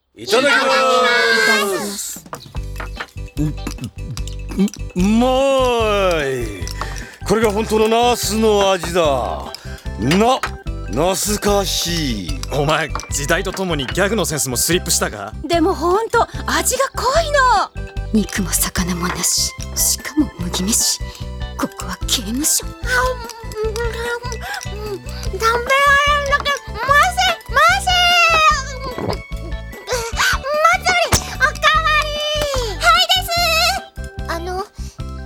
いただきます。うまい。これが本当のナスの味だ。ナスかしい。 お前、時代とともにギャグのセンスもスリップしたか？ でもほんと味が濃いの。肉も魚もなし、しかも麦飯。ここは刑務所。食べられるだけませまつり、おかわり。はいです。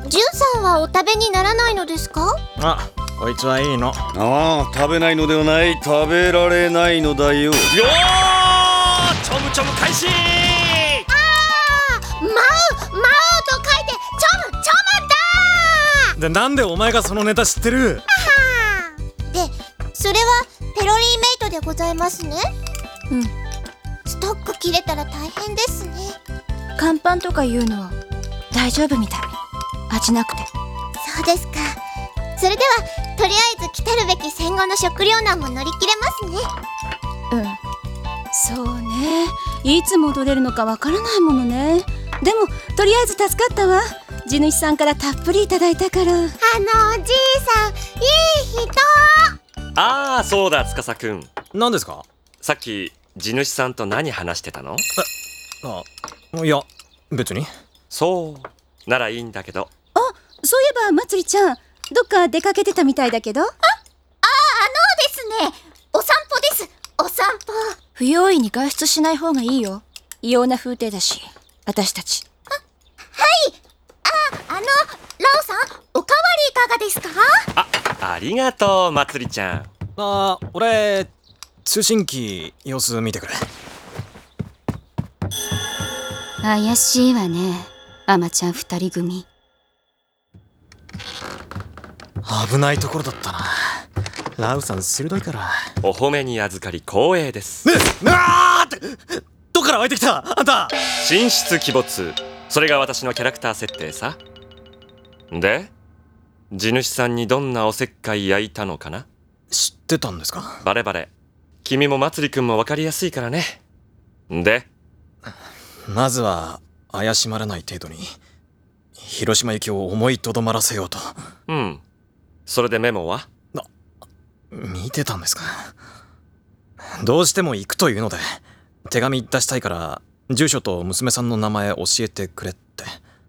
ジュンさんはお食べにならないのですか？ あ、こいつはいいの。 ああ、食べないのではない、食べられないのだよ。よー、 ちょむちょむ開始。 マウと書いてチョムだ。 で、なんでお前がそのネタ知ってる？ で、それはペロリーメイトでございますね。うん。ストック切れたら大変ですね。乾パンとかいうのは大丈夫みたい。味なくて。そうですか。それではとりあえず来たるべき戦後の食糧難も乗り切れますね。そうね。いつ戻れるのかわからないものね。でもとりあえず助かったわ。地主さんからたっぷりいただいたから。おじいさん、いい人。 ああ、そうだ、司くん。 何ですか？ さっき地主さんと何話してたの？ いや、別に。 そうならいいんだけど。 そういえばまつりちゃん、どっか出かけてたみたいだけど。ですね、お散歩です。お散歩。不用意に外出しない方がいいよ。異様な風景だし、私たち。はい。ラオさん、おかわりいかがですか？ ありがとう、まつりちゃん。 俺、通信機様子見てくれ。 怪しいわね、アマちゃん二人組。 危ないところだったな。ラウさん鋭いから。 お褒めに預かり光栄です。 どっから湧いてきたあんた？ 神出鬼没、それが私のキャラクター設定さ。で、地主さんにどんなおせっかい焼いたのかな？ 知ってたんですか？ バレバレ。君もまつりくんも分かりやすいからね。で、 まずは怪しまれない程度に広島行きを思いとどまらせようと。 それでメモは？ 見てたんですか？どうしても行くというので手紙出したいから住所と娘さんの名前教えてくれって。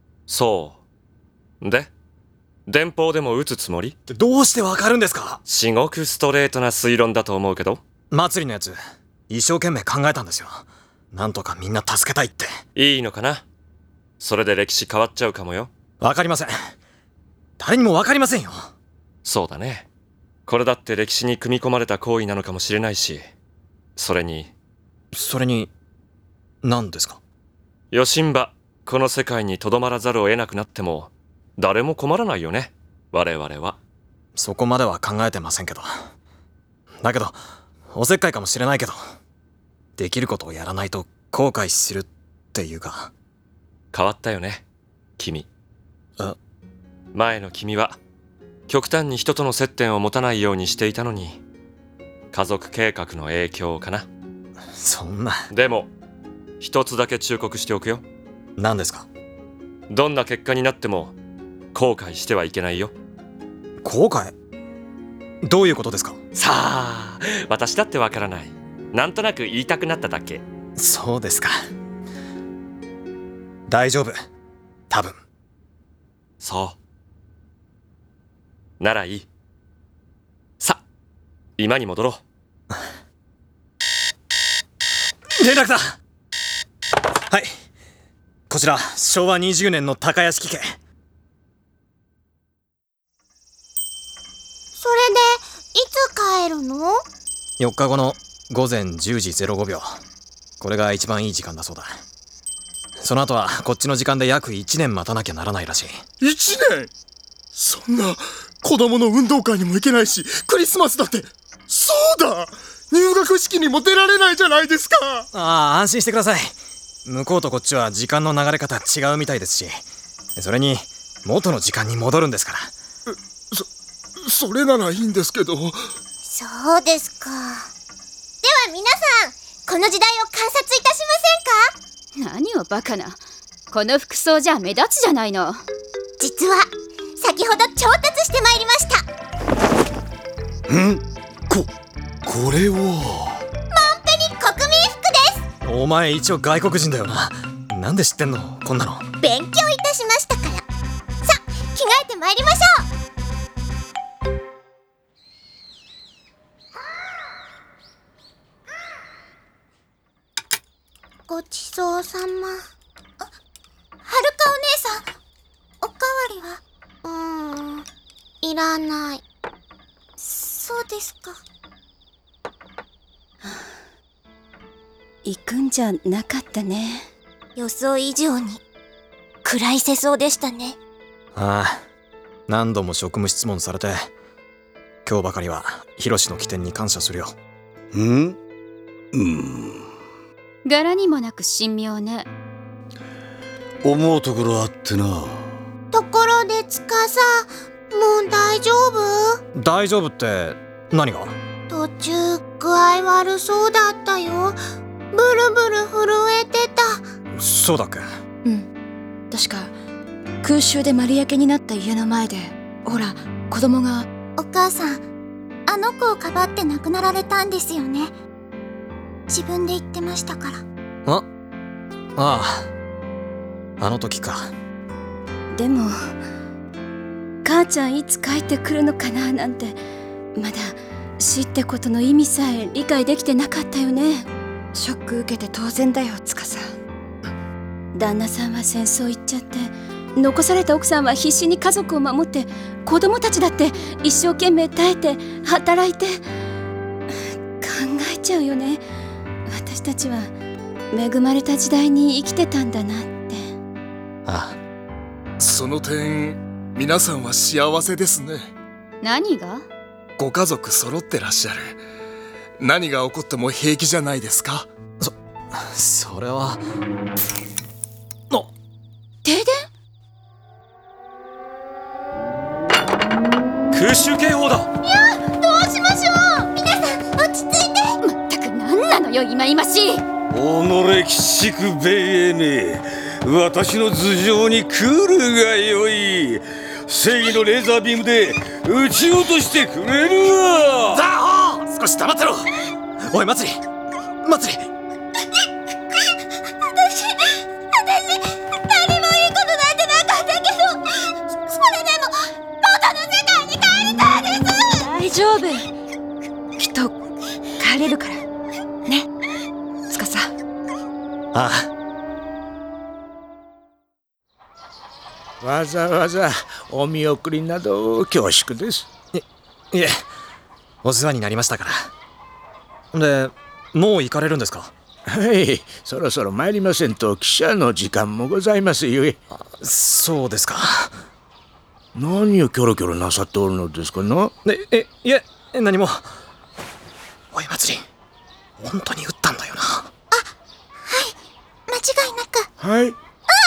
そうで、電報でも打つつもり？ どうしてわかるんですか？ 至極ストレートな推論だと思うけど。 祭りのやつ一生懸命考えたんですよ。なんとかみんな助けたいって。 いいのかな？それで歴史変わっちゃうかもよ。 わかりません。誰にもわかりませんよ。 そうだね。これだって歴史に組み込まれた行為なのかもしれないし、それに何ですか？ 余震場、この世界にとどまらざるを得なくなっても誰も困らないよね、我々は。 そこまでは考えてませんけど。だけどおせっかいかもしれないけど、できることをやらないと後悔するっていうか。 変わったよね、君。 え？ 前の君は極端に人との接点を持たないようにしていたのに、家族計画の影響かな。 そんな。 でも一つだけ忠告しておくよ。 何ですか？ どんな結果になっても後悔してはいけないよ。 後悔？どういうことですか？ さあ、私だってわからない。なんとなく言いたくなっただけ。 そうですか。大丈夫、多分。 そうならいい。さ、今に戻ろう。 連絡だ。はい、こちら昭和20年の高屋敷家。 それでいつ帰るの ？4日後の午前10時05秒。これが一番いい時間だそうだ。その後はこっちの時間で約1年待たなきゃならないらしい。 1年？そんな、子供の運動会にも行けないし、クリスマスだって。そうだ、入学式にも出られないじゃないですか。 安心してください。向こうとこっちは時間の流れ方違うみたいですし、それに元の時間に戻るんですから。 それならいいんですけど。 そうですか。では皆さん、この時代を観察いたしませんか？ 何をバカな。この服装じゃ目立つじゃないの。 実は先ほど調達してまいりました。 これはモンペニ国民服です。 お前一応外国人だよな。なんで知ってんのこんなの。 勉強いたしましたから。さあ着替えてまいりましょう。ごちそうさま。はるかお姉さん、おかわりは？いらない。そうですか。 行くんじゃなかったね。 予想以上に暗い世相でしたね。 ああ、何度も職務質問されて、今日ばかりはヒロシの起点に感謝するよ。 柄にもなく神妙ね。 思うところあってな。 ところで司、もう大丈夫？ 大丈夫って何が？ 途中具合悪そうだったよ。ブルブル震えてた。 そうだっけ？ 確か空襲で丸焼けになった家の前で、ほら子供が。 お母さん、あの子をかばって亡くなられたんですよね。自分で言ってましたから。 あの時か。 でも母ちゃんいつ帰ってくるのかななんて、まだ死ってことの意味さえ理解できてなかったよね。ショック受けて当然だよ司。旦那さんは戦争行っちゃって、残された奥さんは必死に家族を守って、子供たちだって一生懸命耐えて働いて。考えちゃうよね。私たちは恵まれた時代に生きてたんだなって。 ああ、その点皆さんは幸せですね。 何が？ ご家族揃ってらっしゃる。何が起こっても平気じゃないですか？ それは。 停電？ 空襲警報だ。 いや、どうしましょう。皆さん落ち着いて。 まったく何なのよ忌々しい。 己鬼畜米英め、私の頭上に来るがよい。正義のレーザービームで撃ち落としてくれるわ。 ザーホー、少し黙ってろ。おい祭り私何もいいことなんてなかったけど、それでも元の世界に帰りたいです。 大丈夫、きっと帰れるからね、司。 ああ、わざわざお見送りなど恐縮です。 いえ、お世話になりましたから。で、もう行かれるんですか？ はい、そろそろ参りませんと汽車の時間もございますゆえ。 そうですか。 何をキョロキョロなさっておるのですかな？ いえ、何も。おい祭り、本当に撃ったんだよな？ 間違いなく。 はい。 何でも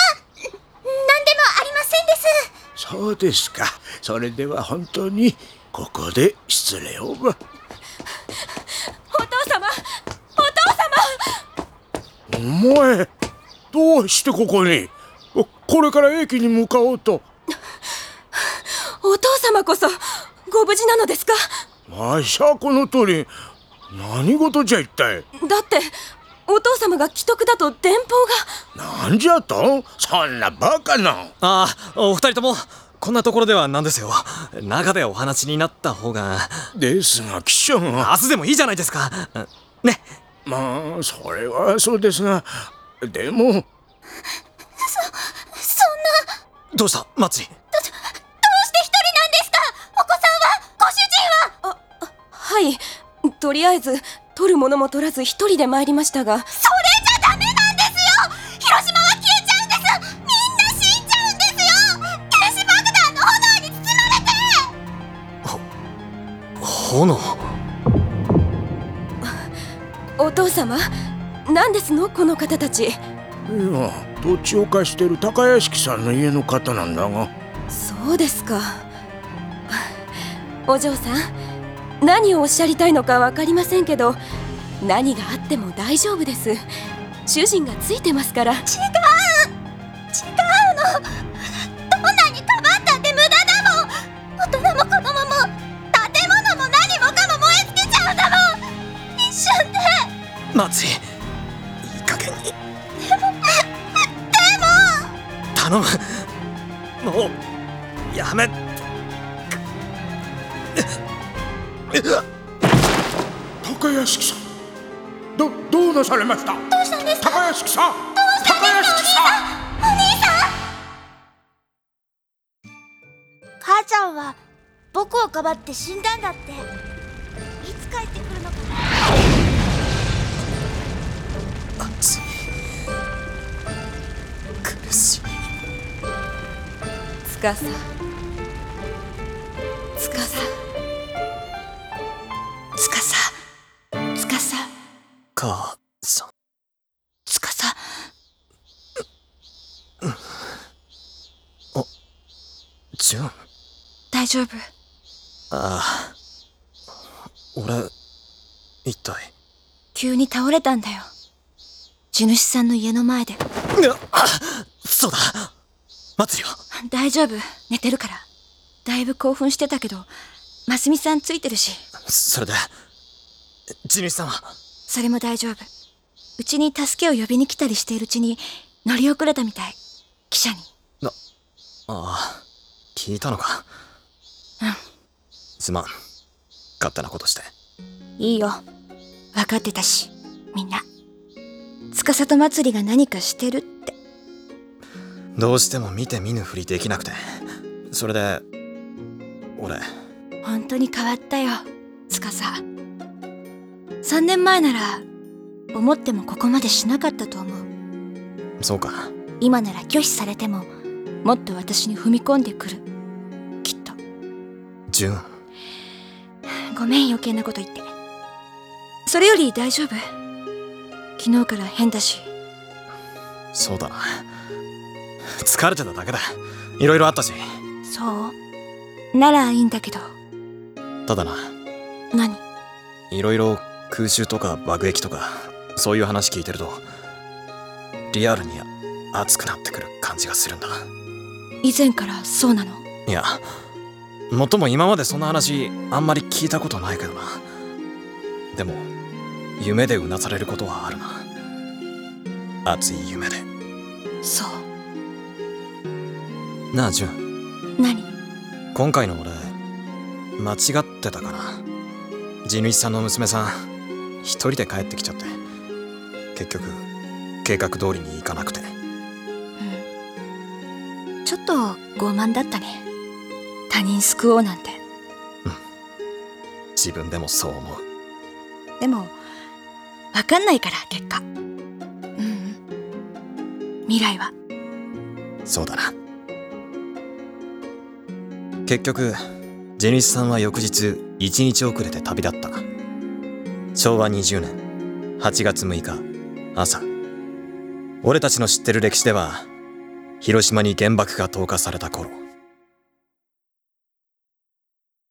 ありませんです。 そうですか。それでは本当にここで失礼をば。 お父様、 お前、どうしてここに？これから駅に向かおうと。 お父様こそご無事なのですか？ わしゃこの通り、何事じゃ一体。 だってお父様が危篤だと電報が。 なんじゃと？そんなバカな。 ああ、お二人ともこんなところではなんですよ。中でお話になった方が。 ですが記者が。 明日でもいいじゃないですかね。 まあそれはそうですが、でも。 そんな。 どうした祭り？ どうして一人なんですか？お子さんは？ご主人は？ はい、とりあえず取るものも取らず一人で参りましたが。 それじゃダメなんですよ。広島は消えちゃうんです。みんな死んじゃうんですよ。原子爆弾の炎に包まれて。 炎？ お父様、何ですのこの方たち？ いや、土地を貸してる高屋敷さんの家の方なんだが。 そうですか。お嬢さん、何をおっしゃりたいのか分かりませんけど、何があっても大丈夫です。 主人がついてますから。 違うの。どんなにかばったって無駄だもん。大人も子供も建物も何もかも燃え尽きちゃうんだもん。一瞬で。 松井、いい加減に。 でも頼む、もうやめ。 高屋敷さん、どうなされました？ どうしたんですか？ 高屋敷さん、 どうしたんですか？お兄さん。母ちゃんは僕をかばって死んだんだって。いつ帰ってくるのかな。 熱い、苦しい。 つかさ、 母さん。 つかさ。 純。 大丈夫？ ああ、俺一体。 急に倒れたんだよ。地主さんの家の前で。 そうだ、待つよ。 大丈夫、寝てるから。だいぶ興奮してたけど、ますみさんついてるし。 それで地主さんは？ それも大丈夫。うちに助けを呼びに来たりしているうちに乗り遅れたみたい、汽車に。 ああ、聞いたのか。 うん。 すまん、勝手なことして。 いいよ、分かってたし、みんな。司と祭りが何かしてるって。 どうしても見て見ぬふりできなくて、それで俺。 本当に変わったよ、司。3年前なら思ってもここまでしなかったと思う。 そうか。 今なら拒否されてももっと私に踏み込んでくる、きっと。 純。 ごめん、余計なこと言って。それより大丈夫？昨日から変だし。 そうだな、疲れてただけだ。いろいろあったし。 そうならいいんだけど。 ただな。 何？ いろいろ空襲とか爆撃とかそういう話聞いてるとリアルに熱くなってくる感じがするんだ。 以前からそうなの？ いや、もっとも今までそんな話あんまり聞いたことないけどな。でも夢でうなされることはあるな。熱い夢で。 そうなあ純。 何？ 今回の俺間違ってたかな。地主さんの娘さん一人で帰ってきちゃって、結局計画通りにいかなくて。 うん、ちょっと傲慢だったね、他人救おうなんて。 うん、自分でもそう思う。 でも分かんないから、結果。未来は。 そうだな。結局地主さんは翌日1日遅れて旅立った。昭和20年8月6日朝、俺たちの知ってる歴史では広島に原爆が投下された頃。